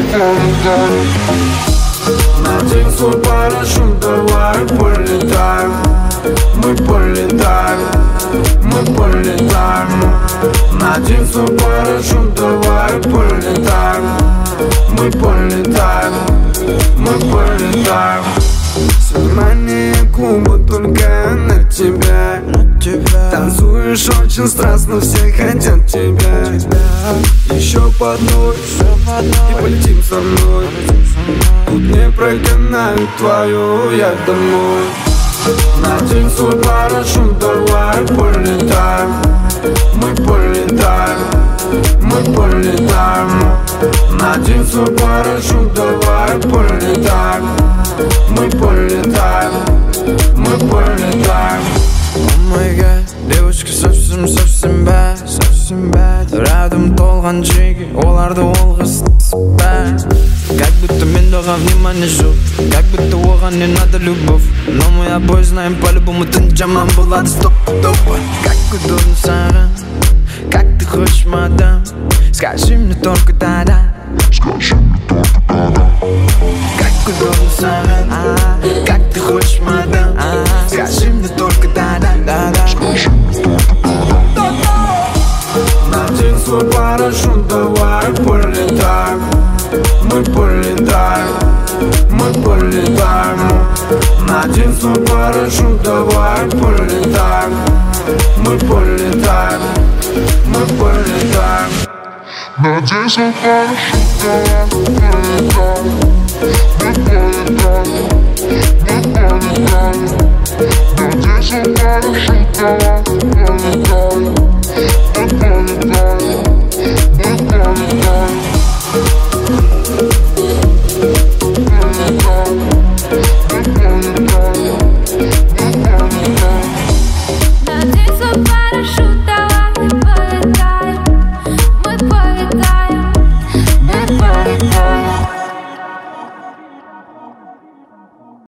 Надень свой парашют, давай полетаем. Мы полетаем, мы полетаем. Надень свой парашют, давай полетаем. Мы полетаем, мы полетаем. Внимание клуба только на тебя. Танцуешь очень страстно, все хотят тебя. Еще по одной и полетим со мной. Тут не прогоняют твою, я домой. Надень свой парашют, давай полетаем. Мы полетаем, мы полетаем. Надень свой парашют, давай полетаем. Мы полетаем, мы полетаем. О май гад, девочка совсем bad. Рядом толған жеги, оларды олға спать. Как будто мен доған внимание жоқ, как будто оған не надо любовь. Но мы обои знаем, по-любому ты жаман болады стоп-топа. Как удобно саған, как ты хочешь, мадам. Скажи мне только да-да. Как удобно саған, как ты хочешь, мадам. Скажи мне только да-да. Надень свой парашют, давай полетаем. Мы полетаем, мы полетаем. Надень свой парашют, давай полетаем. Мы полетаем, мы полетаем. Надень свой парашют, давай полетаем. Мы полетаем, мы полетаем. Надень свой парашют, давай.